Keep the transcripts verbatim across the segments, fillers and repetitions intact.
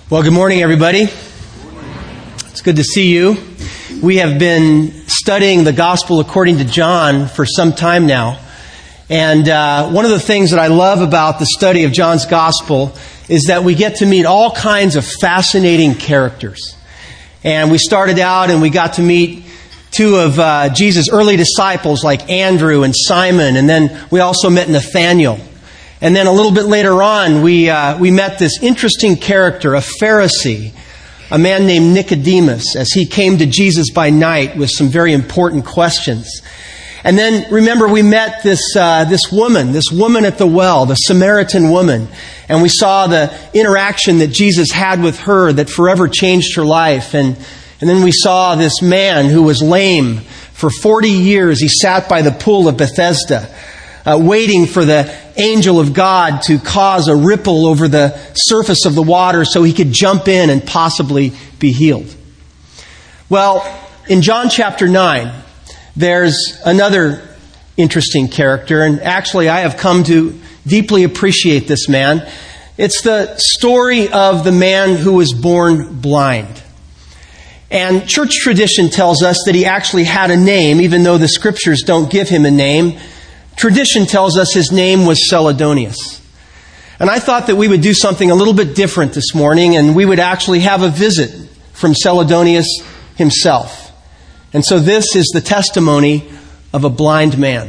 Well, good morning, everybody. It's good to see you. We have been studying the Gospel according to John for some time now. And uh, one of the things that I love about the study of John's Gospel is that we get to meet all kinds of fascinating characters. And we started out and we got to meet two of uh, Jesus' early disciples like Andrew and Simon. And then we also met Nathanael. And then a little bit later on, we uh, we met this interesting character, a Pharisee, a man named Nicodemus, as he came to Jesus by night with some very important questions. And then, remember, we met this uh, this woman, this woman at the well, the Samaritan woman. And we saw the interaction that Jesus had with her that forever changed her life. And, and then we saw this man who was lame for forty years. He sat by the pool of Bethesda, uh, waiting for the angel of God to cause a ripple over the surface of the water so he could jump in and possibly be healed. Well, in John chapter nine, there's another interesting character, and actually I have come to deeply appreciate this man. It's the story of the man who was born blind. And church tradition tells us that he actually had a name, even though the scriptures don't give him a name. Tradition tells us his name was Celadonius. And I thought that we would do something a little bit different this morning, and we would actually have a visit from Celadonius himself. And so this is the testimony of a blind man.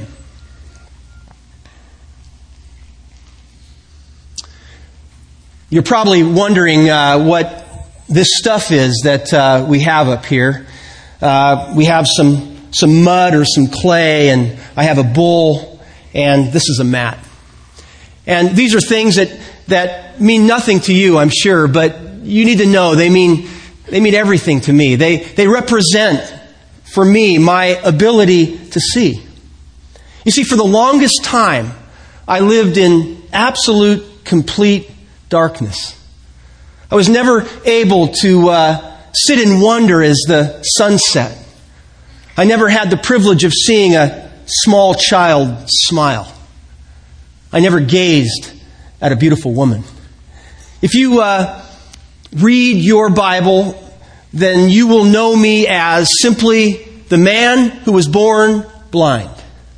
You're probably wondering uh, what this stuff is that uh, we have up here. Uh, we have some, some mud or some clay, and I have a bowl. And this is a mat. And these are things that, that mean nothing to you, I'm sure, but you need to know they mean they mean everything to me. They they represent, for me, my ability to see. You see, for the longest time, I lived in absolute, complete darkness. I was never able to uh, sit in wonder as the sun set. I never had the privilege of seeing a small child smile. I never gazed at a beautiful woman. If you uh, read your Bible, then you will know me as simply the man who was born blind.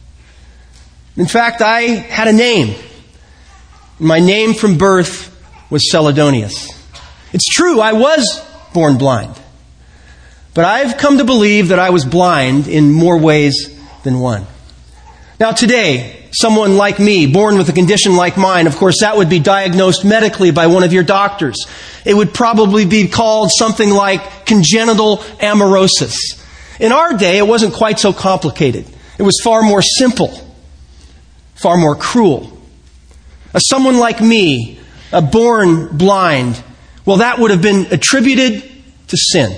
In fact, I had a name. My name from birth was Celadonius. It's true, I was born blind. But I've come to believe that I was blind in more ways than one. Now today, someone like me, born with a condition like mine, of course that would be diagnosed medically by one of your doctors. It would probably be called something like congenital amaurosis. In our day, it wasn't quite so complicated. It was far more simple, far more cruel. As someone like me, uh, born blind, well, that would have been attributed to sin.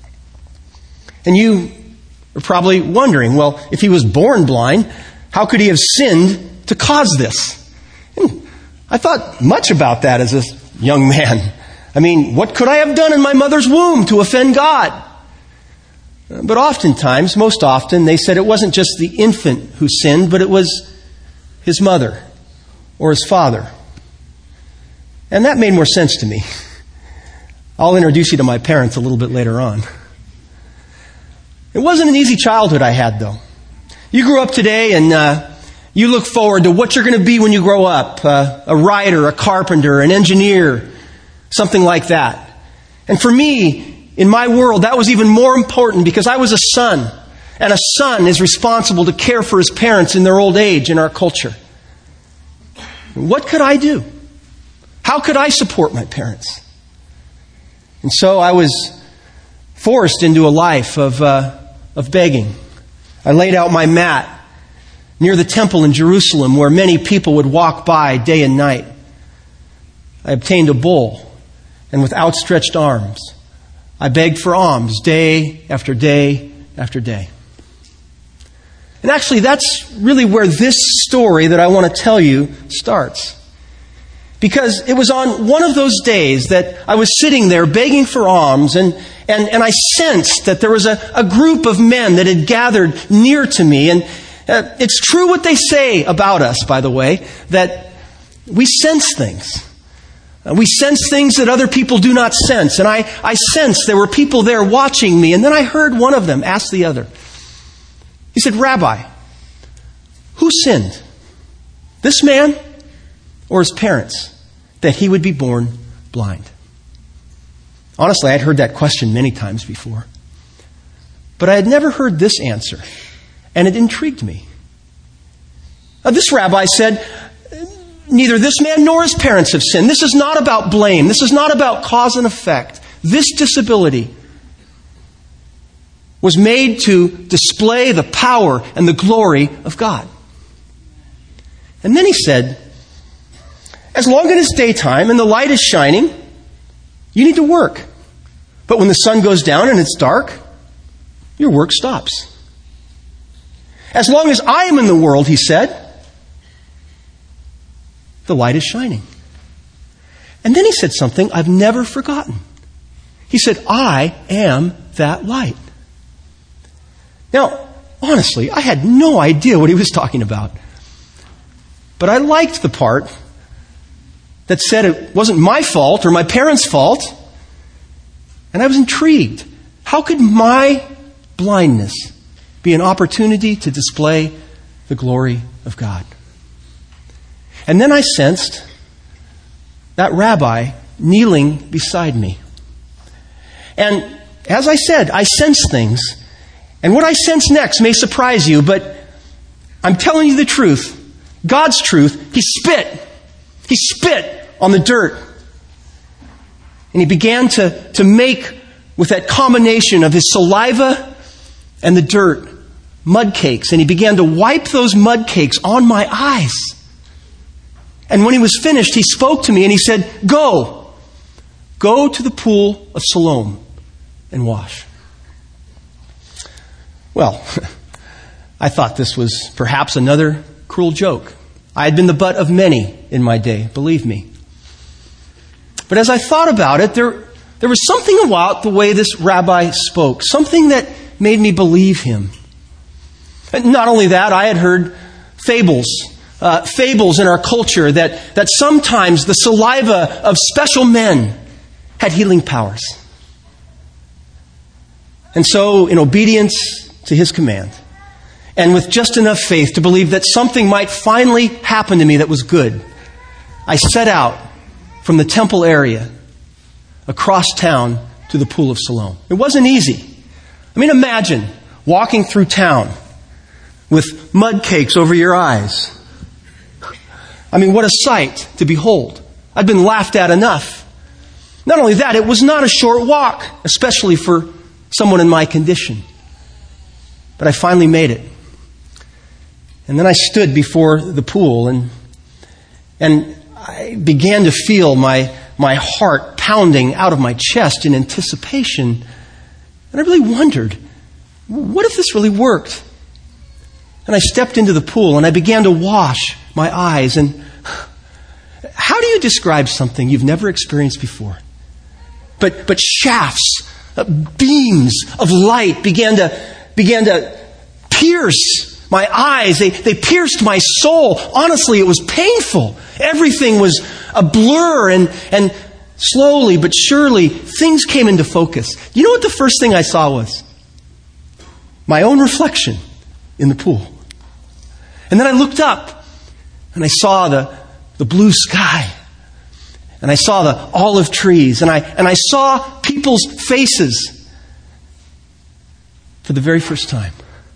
And you are probably wondering, well, if he was born blind, how could he have sinned to cause this? And I thought much about that as a young man. I mean, what could I have done in my mother's womb to offend God? But oftentimes, most often, they said it wasn't just the infant who sinned, but it was his mother or his father. And that made more sense to me. I'll introduce you to my parents a little bit later on. It wasn't an easy childhood I had, though. You grew up today and uh, you look forward to what you're going to be when you grow up. Uh, a writer, a carpenter, an engineer, something like that. And for me, in my world, that was even more important because I was a son. And a son is responsible to care for his parents in their old age in our culture. What could I do? How could I support my parents? And so I was forced into a life of, uh, of begging. I laid out my mat near the temple in Jerusalem where many people would walk by day and night. I obtained a bowl, and with outstretched arms, I begged for alms day after day after day. And actually, that's really where this story that I want to tell you starts. Because it was on one of those days that I was sitting there begging for alms, and And, and I sensed that there was a, a group of men that had gathered near to me. And uh, it's true what they say about us, by the way, that we sense things. Uh, we sense things that other people do not sense. And I, I sensed there were people there watching me. And then I heard one of them ask the other. He said, Rabbi, who sinned? This man or his parents, that he would be born blind? Honestly, I had heard that question many times before. But I had never heard this answer, and it intrigued me. Now, this rabbi said, neither this man nor his parents have sinned. This is not about blame. This is not about cause and effect. This disability was made to display the power and the glory of God. And then he said, as long as it's daytime and the light is shining, you need to work. But when the sun goes down and it's dark, your work stops. As long as I am in the world, he said, the light is shining. And then he said something I've never forgotten. He said, I am that light. Now, honestly, I had no idea what he was talking about. But I liked the part that said it wasn't my fault or my parents' fault. And I was intrigued. How could my blindness be an opportunity to display the glory of God? And then I sensed that rabbi kneeling beside me. And as I said, I sense things. And what I sense next may surprise you, but I'm telling you the truth. God's truth. He spit. He spit on the dirt. And he began to, to make, with that combination of his saliva and the dirt, mud cakes. And he began to wipe those mud cakes on my eyes. And when he was finished, he spoke to me and he said, Go. Go to the pool of Siloam and wash. Well, I thought this was perhaps another cruel joke. I had been the butt of many in my day, believe me. But as I thought about it, there, there was something about the way this rabbi spoke, something that made me believe him. And not only that, I had heard fables, uh, fables in our culture that, that sometimes the saliva of special men had healing powers. And so, in obedience to his command, and with just enough faith to believe that something might finally happen to me that was good, I set out from the temple area across town to the pool of Siloam. It wasn't easy. I mean, imagine walking through town with mud cakes over your eyes. I mean, what a sight to behold. I'd been laughed at enough. Not only that, it was not a short walk, especially for someone in my condition. But I finally made it. And then I stood before the pool and and I began to feel my, my heart pounding out of my chest in anticipation. And I really wondered, what if this really worked? And I stepped into the pool and I began to wash my eyes. And how do you describe something you've never experienced before? But but shafts, uh, beams of light began to began to pierce my eyes. They, they pierced my soul. Honestly, it was painful. Everything was a blur, and, and slowly but surely things came into focus. You know what the first thing I saw was? My own reflection in the pool. And then I looked up and I saw the, the blue sky. And I saw the olive trees. And I, and I saw people's faces for the very first time.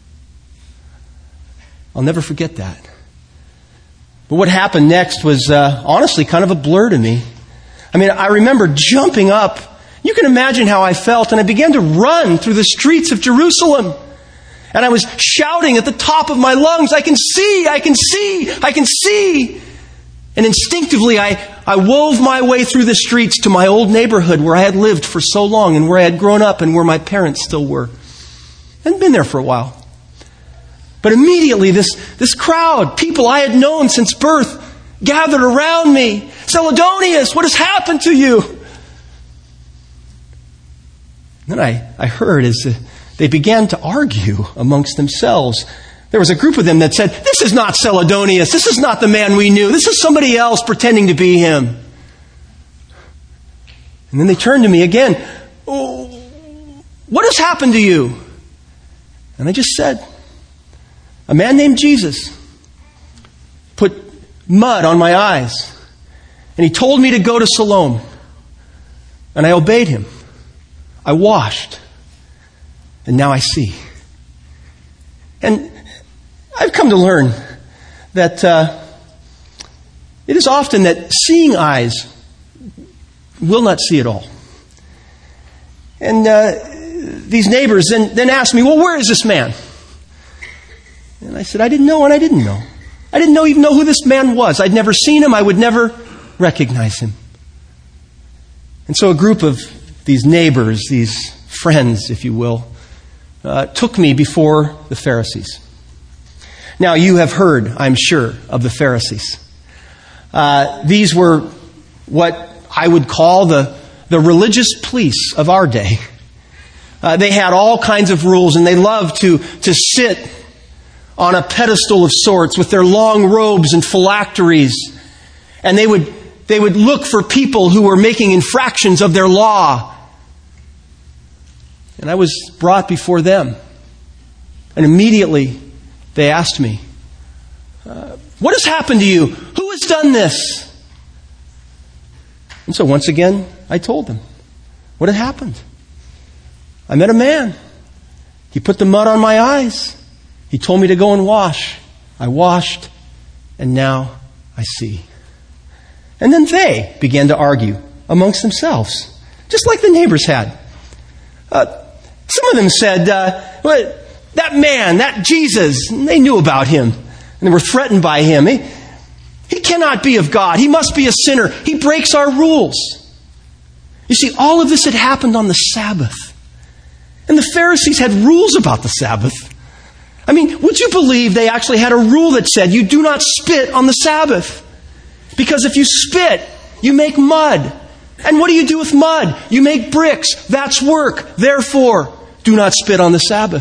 I'll never forget that. But what happened next was uh, honestly kind of a blur to me. I mean, I remember jumping up. You can imagine how I felt. And I began to run through the streets of Jerusalem. And I was shouting at the top of my lungs, I can see, I can see, I can see. And instinctively, I, I wove my way through the streets to my old neighborhood where I had lived for so long and where I had grown up and where my parents still were. I hadn't been there for a while. But immediately, this, this crowd, people I had known since birth, gathered around me. Celadonius, what has happened to you? Then I, I heard as they began to argue amongst themselves. There was a group of them that said, this is not Celadonius. This is not the man we knew. This is somebody else pretending to be him. And then they turned to me again. Oh, what has happened to you? And I just said, a man named Jesus put mud on my eyes. And he told me to go to Siloam. And I obeyed him. I washed. And now I see. And I've come to learn that uh, it is often that seeing eyes will not see at all. And uh, these neighbors then, then asked me, well, where is this man? And I said, I didn't know and I didn't know. I didn't know even know who this man was. I'd never seen him. I would never recognize him. And so a group of these neighbors, these friends, if you will, uh, took me before the Pharisees. Now, you have heard, I'm sure, of the Pharisees. Uh, these were what I would call the, the religious police of our day. Uh, they had all kinds of rules, and they loved to, to sit on a pedestal of sorts with their long robes and phylacteries. And they would, they would look for people who were making infractions of their law. And I was brought before them. And immediately they asked me, uh, what has happened to you? Who has done this? And so once again, I told them what had happened. I met a man. He put the mud on my eyes. He told me to go and wash. I washed, and now I see. And then they began to argue amongst themselves, just like the neighbors had. Uh, some of them said, uh, well, that man, that Jesus, they knew about him, and they were threatened by him. He, he cannot be of God. He must be a sinner. He breaks our rules. You see, all of this had happened on the Sabbath. And the Pharisees had rules about the Sabbath. I mean, would you believe they actually had a rule that said you do not spit on the Sabbath? Because if you spit, you make mud. And what do you do with mud? You make bricks. That's work. Therefore, do not spit on the Sabbath.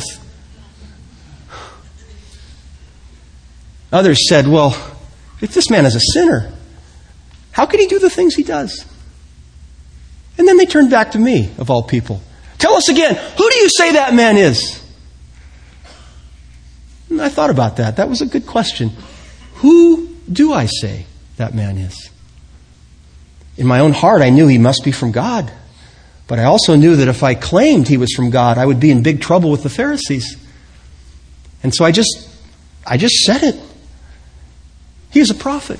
Others said, well, if this man is a sinner, how could he do the things he does? And then they turned back to me, of all people. Tell us again, who do you say that man is? And I thought about that. That was a good question. Who do I say that man is? In my own heart, I knew he must be from God. But I also knew that if I claimed he was from God, I would be in big trouble with the Pharisees. And so I just, I just said it. He is a prophet.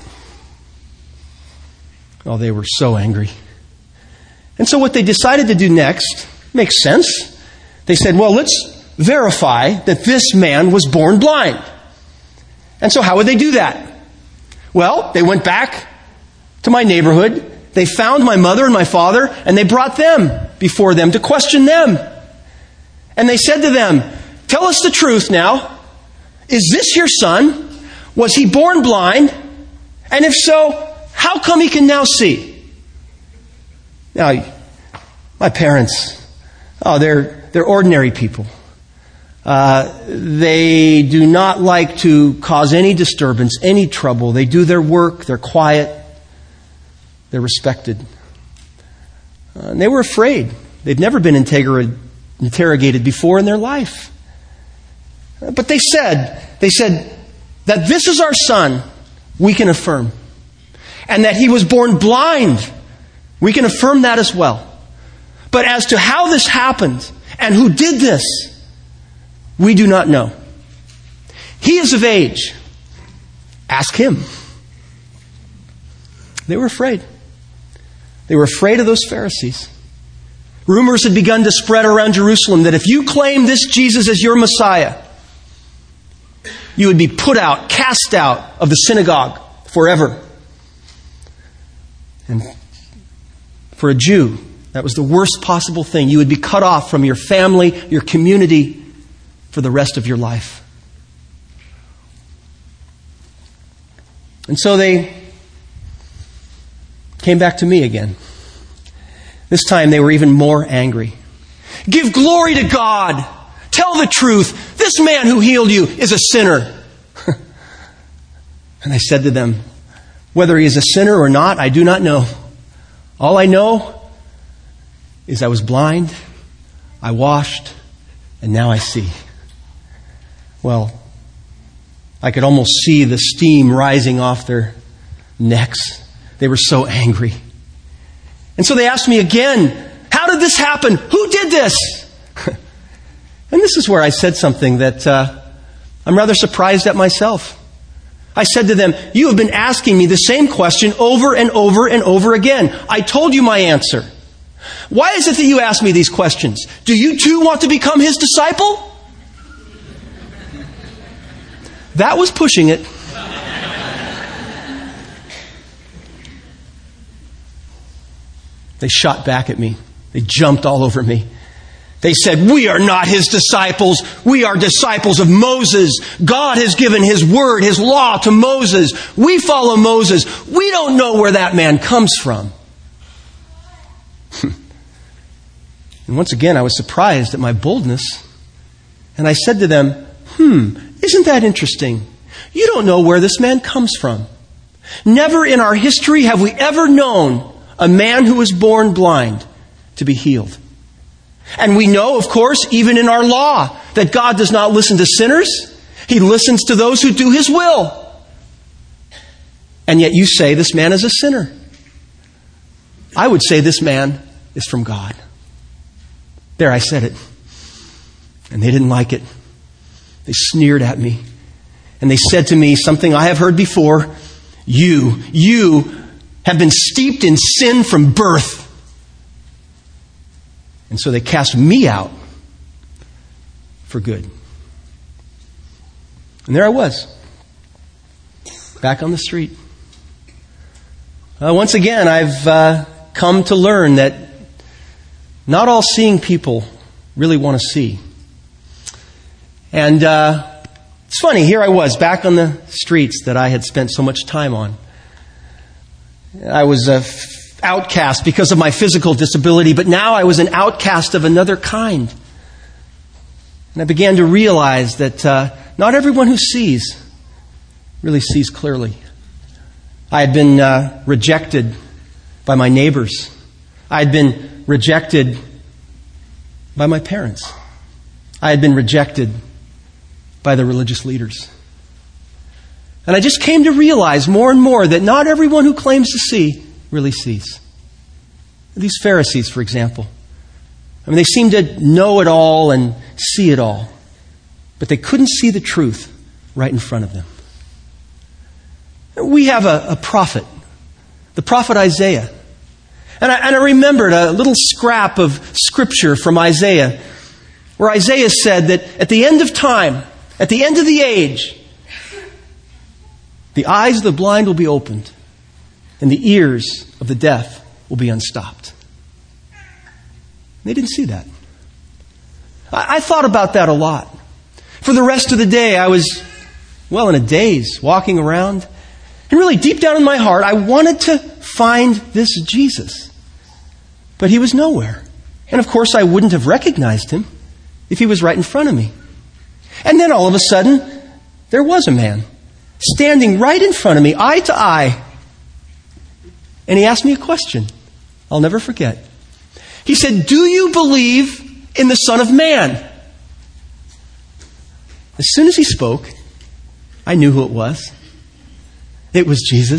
Oh, they were so angry. And so what they decided to do next makes sense. They said, well, let's verify that this man was born blind. And so how would they do that? Well, they went back to my neighborhood. They found my mother and my father, and they brought them before them to question them. And they said to them, tell us the truth now. Is this your son? Was he born blind? And if so, how come he can now see? Now, my parents, oh, they're, they're ordinary people. Uh, they do not like to cause any disturbance, any trouble. They do their work. They're quiet. They're respected. Uh, and they were afraid. They've never been interrogated, interrogated before in their life. Uh, but they said, they said that this is our son, we can affirm. And that he was born blind, we can affirm that as well. But as to how this happened and who did this, we do not know. He is of age. Ask him. They were afraid. They were afraid of those Pharisees. Rumors had begun to spread around Jerusalem that if you claim this Jesus as your Messiah, you would be put out, cast out of the synagogue forever. And for a Jew, that was the worst possible thing. You would be cut off from your family, your community, for the rest of your life. And so they came back to me again. This time they were even more angry. Give glory to God. Tell the truth. This man who healed you is a sinner. And I said to them, whether he is a sinner or not, I do not know. All I know is I was blind, I washed, and now I see. Well, I could almost see the steam rising off their necks. They were so angry. And so they asked me again, how did this happen? Who did this? And this is where I said something that uh, I'm rather surprised at myself. I said to them, you have been asking me the same question over and over and over again. I told you my answer. Why is it that you ask me these questions? Do you too want to become his disciple? That was pushing it. They shot back at me. They jumped all over me. They said, we are not his disciples. We are disciples of Moses. God has given his word, his law to Moses. We follow Moses. We don't know where that man comes from. And once again, I was surprised at my boldness. And I said to them, hmm, isn't that interesting? You don't know where this man comes from. Never in our history have we ever known a man who was born blind to be healed. And we know, of course, even in our law, that God does not listen to sinners. He listens to those who do his will. And yet you say this man is a sinner. I would say this man is from God. There, I said it. And they didn't like it. They sneered at me. And they said to me something I have heard before. You, you have been steeped in sin from birth. And so they cast me out for good. And there I was, back on the street. Uh, once again, I've uh, come to learn that not all seeing people really want to see. And uh, it's funny, here I was, back on the streets that I had spent so much time on. I was a outcast because of my physical disability, but now I was an outcast of another kind. And I began to realize that uh, not everyone who sees really sees clearly. I had been uh, rejected by my neighbors. I had been rejected by my parents. I had been rejected by the religious leaders. And I just came to realize more and more that not everyone who claims to see really sees. These Pharisees, for example. I mean, they seemed to know it all and see it all. But they couldn't see the truth right in front of them. We have a, a prophet, the prophet Isaiah. And I, and I remembered a little scrap of scripture from Isaiah, where Isaiah said that at the end of time, at the end of the age, the eyes of the blind will be opened, and the ears of the deaf will be unstopped. They didn't see that. I, I thought about that a lot. For the rest of the day, I was, well, in a daze, walking around. And really, deep down in my heart, I wanted to find this Jesus. But he was nowhere. And of course, I wouldn't have recognized him if he was right in front of me. And then all of a sudden, there was a man standing right in front of me, eye to eye. And he asked me a question I'll never forget. He said, "Do you believe in the Son of Man?" As soon as he spoke, I knew who it was. It was Jesus.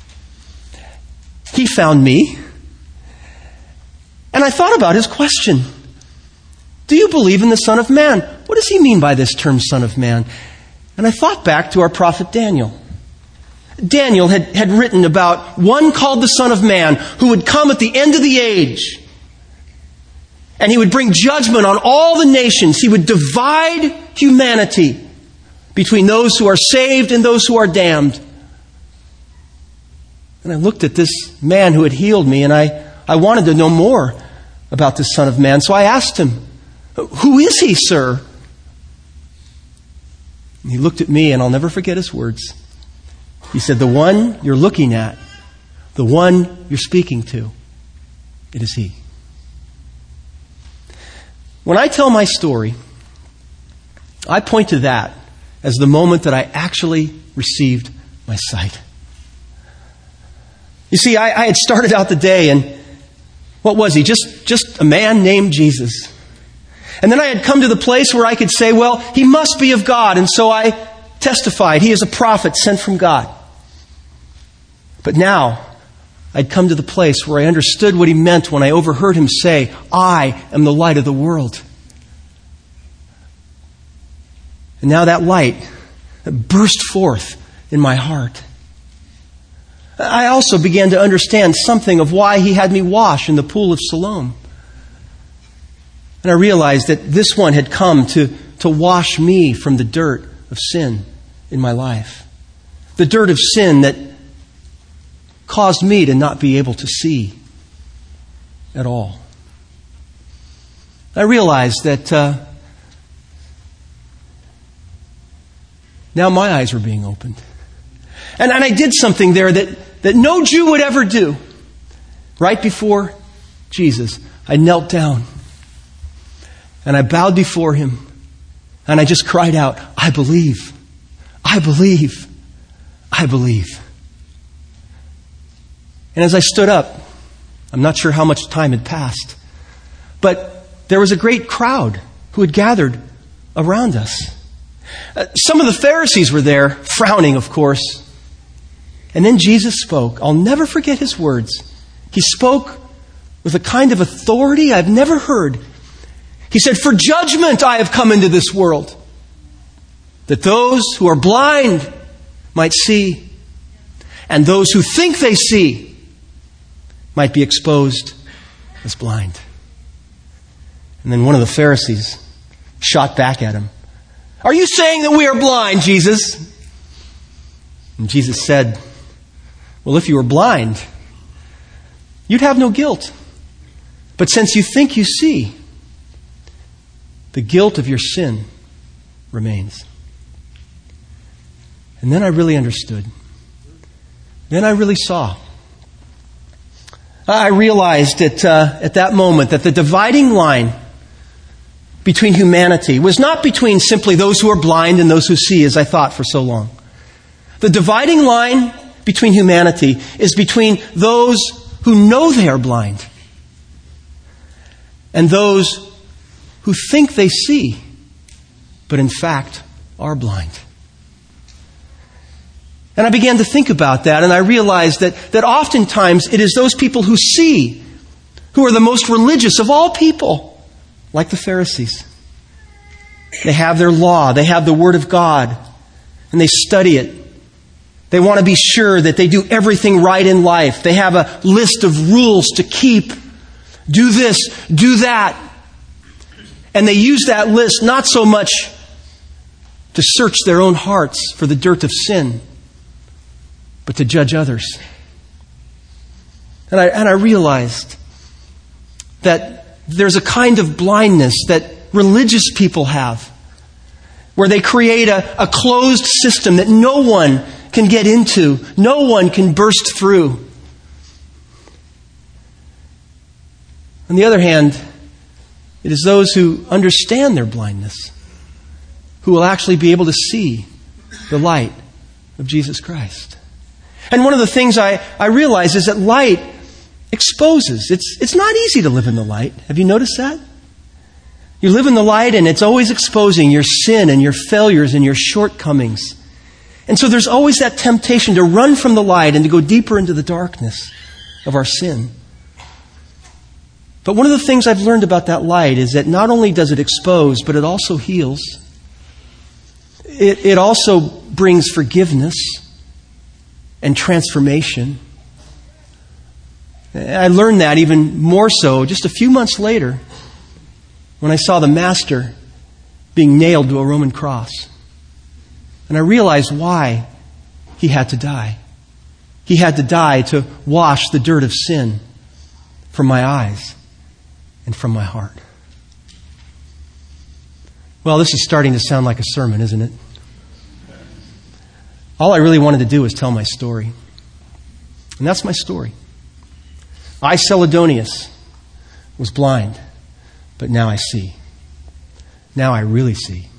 He found me. And I thought about his question. Do you believe in the Son of Man? What does he mean by this term, Son of Man? And I thought back to our prophet Daniel. Daniel had, had written about one called the Son of Man who would come at the end of the age. And he would bring judgment on all the nations. He would divide humanity between those who are saved and those who are damned. And I looked at this man who had healed me, and I, I wanted to know more about this Son of Man. So I asked him, "Who is he, sir?" And he looked at me, and I'll never forget his words. He said, "The one you're looking at, the one you're speaking to, it is he." When I tell my story, I point to that as the moment that I actually received my sight. You see, I, I had started out the day, and What was he? Just, just a man named Jesus. And then I had come to the place where I could say, well, he must be of God. And so I testified, he is a prophet sent from God. But now, I'd come to the place where I understood what he meant when I overheard him say, I am the light of the world. And now that light burst forth in my heart. I also began to understand something of why he had me wash in the pool of Siloam. And I realized that this one had come to, to wash me from the dirt of sin in my life. The dirt of sin that caused me to not be able to see at all. I realized that uh, now my eyes were being opened. And, and I did something there that, that no Jew would ever do. Right before Jesus, I knelt down and I bowed before him and I just cried out, I believe, I believe, I believe. And as I stood up, I'm not sure how much time had passed, but there was a great crowd who had gathered around us. Uh, some of the Pharisees were there, frowning, of course. And then Jesus spoke. I'll never forget his words. He spoke with a kind of authority I've never heard. He said, for judgment I have come into this world, that those who are blind might see, and those who think they see might be exposed as blind. And then one of the Pharisees shot back at him. Are you saying that we are blind, Jesus? And Jesus said, well, if you were blind, you'd have no guilt. But since you think you see, the guilt of your sin remains. And then I really understood. Then I really saw. I realized that uh, at that moment that the dividing line between humanity was not between simply those who are blind and those who see, as I thought for so long. The dividing line between humanity is between those who know they are blind and those who think they see, but in fact are blind. And I began to think about that, and I realized that, that oftentimes it is those people who see who are the most religious of all people, like the Pharisees. They have their law, they have the Word of God, and they study it. They want to be sure that they do everything right in life. They have a list of rules to keep. Do this, do that. And they use that list not so much to search their own hearts for the dirt of sin, but to judge others. And I, and I realized that there's a kind of blindness that religious people have, where they create a, a closed system that no one can get into, no one can burst through. On the other hand, it is those who understand their blindness who will actually be able to see the light of Jesus Christ. And one of the things I, I realize is that light exposes. It's, it's not easy to live in the light. Have you noticed that? You live in the light and it's always exposing your sin and your failures and your shortcomings. And so there's always that temptation to run from the light and to go deeper into the darkness of our sin. But one of the things I've learned about that light is that not only does it expose, but it also heals. It, it also brings forgiveness and transformation. I learned that even more so just a few months later when I saw the Master being nailed to a Roman cross. And I realized why he had to die. He had to die to wash the dirt of sin from my eyes and from my heart. Well, this is starting to sound like a sermon, isn't it? All I really wanted to do was tell my story. And that's my story. I, Celadonius, was blind, but now I see. Now I really see.